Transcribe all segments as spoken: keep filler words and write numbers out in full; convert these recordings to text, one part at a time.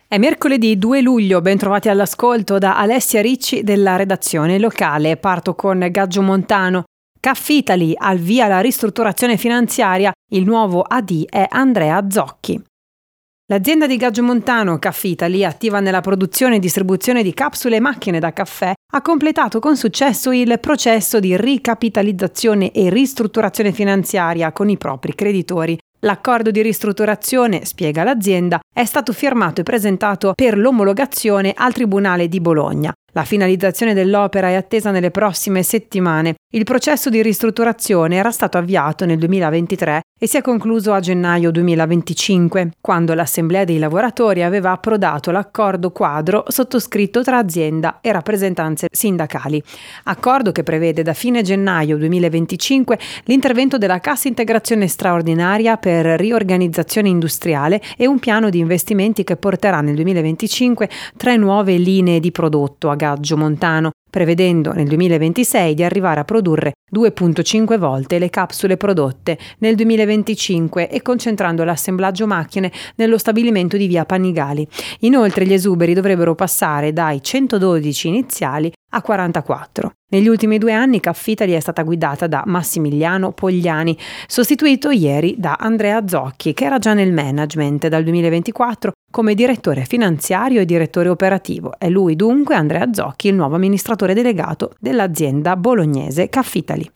È mercoledì due luglio, ben trovati all'ascolto da Alessia Ricci della redazione locale. Parto con Gaggio Montano. Caffitali, al via la ristrutturazione finanziaria, il nuovo A D è Andrea Zocchi. L'azienda di Gaggio Montano, Caffitali, attiva nella produzione e distribuzione di capsule e macchine da caffè, ha completato con successo il processo di ricapitalizzazione e ristrutturazione finanziaria con i propri creditori. L'accordo di ristrutturazione, spiega l'azienda, è stato firmato e presentato per l'omologazione al Tribunale di Bologna. La finalizzazione dell'opera è attesa nelle prossime settimane. Il processo di ristrutturazione era stato avviato nel duemilaventitré e si è concluso a gennaio duemilaventicinque, quando l'Assemblea dei lavoratori aveva approdato l'accordo quadro sottoscritto tra azienda e rappresentanze sindacali. Accordo che prevede da fine gennaio duemilaventicinque l'intervento della Cassa Integrazione Straordinaria per riorganizzazione industriale e un piano di investimenti che porterà nel duemilaventicinque tre nuove linee di prodotto a Gaggio Montano, prevedendo nel duemilaventisei di arrivare a produrre due virgola cinque volte le capsule prodotte nel duemilaventicinque e concentrando l'assemblaggio macchine nello stabilimento di via Pannigali. Inoltre gli esuberi dovrebbero passare dai centododici iniziali a quarantaquattro. Negli ultimi due anni Caffitali è stata guidata da Massimiliano Pogliani, sostituito ieri da Andrea Zocchi, che era già nel management dal duemilaventiquattro come direttore finanziario e direttore operativo. È lui dunque, Andrea Zocchi, il nuovo amministratore delegato dell'azienda bolognese Caffitali.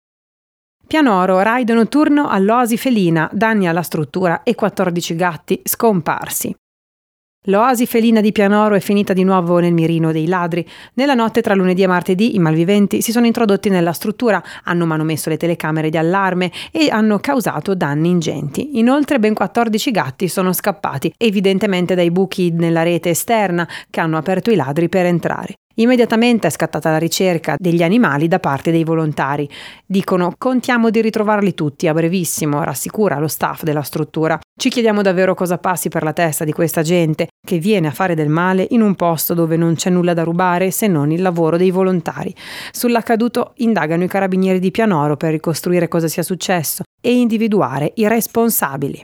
Pianoro, raid notturno all'Oasi Felina, danni alla struttura e quattordici gatti scomparsi. L'oasi felina di Pianoro è finita di nuovo nel mirino dei ladri. Nella notte tra lunedì e martedì i malviventi si sono introdotti nella struttura, hanno manomesso le telecamere di allarme e hanno causato danni ingenti. Inoltre ben quattordici gatti sono scappati, evidentemente dai buchi nella rete esterna che hanno aperto i ladri per entrare. Immediatamente è scattata la ricerca degli animali da parte dei volontari. Dicono: contiamo di ritrovarli tutti a brevissimo, rassicura lo staff della struttura. Ci chiediamo davvero cosa passi per la testa di questa gente che viene a fare del male in un posto dove non c'è nulla da rubare se non il lavoro dei volontari. Sull'accaduto indagano i carabinieri di Pianoro per ricostruire cosa sia successo e individuare i responsabili.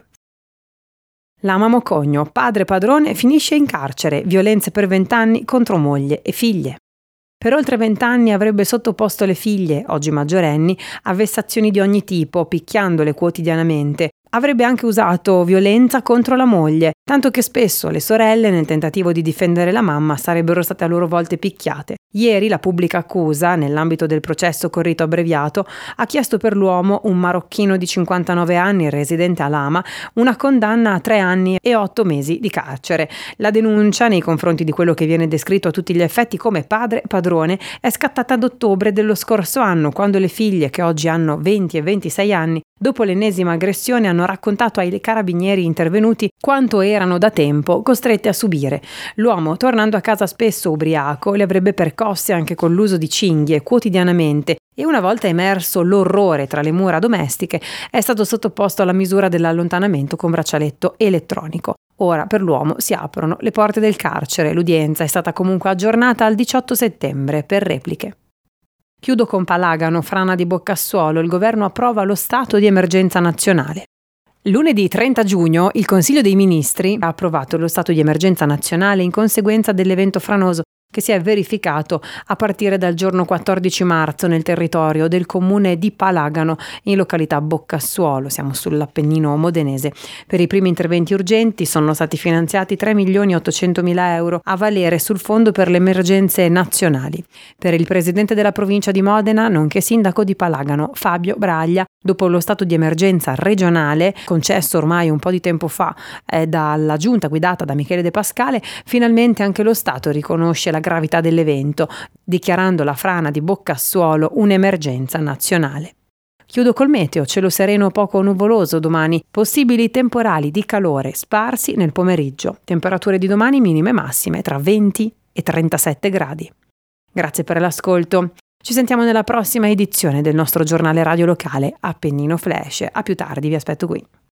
Lama Mocogno, padre padrone, finisce in carcere, violenze per vent'anni contro moglie e figlie. Per oltre vent'anni avrebbe sottoposto le figlie, oggi maggiorenni, a vessazioni di ogni tipo, picchiandole quotidianamente. Avrebbe anche usato violenza contro la moglie, tanto che spesso le sorelle, nel tentativo di difendere la mamma, sarebbero state a loro volte picchiate. Ieri la pubblica accusa, nell'ambito del processo con rito abbreviato, ha chiesto per l'uomo, un marocchino di cinquantanove anni residente a Lama, una condanna a tre anni e otto mesi di carcere. La denuncia, nei confronti di quello che viene descritto a tutti gli effetti come padre padrone, è scattata ad ottobre dello scorso anno, quando le figlie, che oggi hanno venti e ventisei anni, dopo l'ennesima aggressione hanno raccontato ai carabinieri intervenuti quanto erano da tempo costrette a subire. L'uomo, tornando a casa spesso ubriaco, le avrebbe percosse anche con l'uso di cinghie quotidianamente e una volta emerso l'orrore tra le mura domestiche è stato sottoposto alla misura dell'allontanamento con braccialetto elettronico. Ora per l'uomo si aprono le porte del carcere. L'udienza è stata comunque aggiornata al diciotto settembre per repliche. Chiudo con Palagano, frana di Boccassuolo, il governo approva lo stato di emergenza nazionale. Lunedì trenta giugno il Consiglio dei Ministri ha approvato lo stato di emergenza nazionale in conseguenza dell'evento franoso che si è verificato a partire dal giorno quattordici marzo nel territorio del comune di Palagano, in località Boccassuolo, siamo sull'Appennino modenese. Per i primi interventi urgenti sono stati finanziati tre milioni ottocentomila euro a valere sul Fondo per le emergenze nazionali. Per il presidente della provincia di Modena, nonché sindaco di Palagano, Fabio Braglia, dopo lo stato di emergenza regionale, concesso ormai un po' di tempo fa eh, dalla giunta guidata da Michele De Pascale, finalmente anche lo Stato riconosce la gravità dell'evento, dichiarando la frana di Boccassuolo un'emergenza nazionale. Chiudo col meteo, cielo sereno poco nuvoloso domani, possibili temporali di calore sparsi nel pomeriggio, temperature di domani minime e massime tra venti e trentasette gradi. Grazie per l'ascolto. Ci sentiamo nella prossima edizione del nostro giornale radio locale Appennino Flash. A più tardi, vi aspetto qui.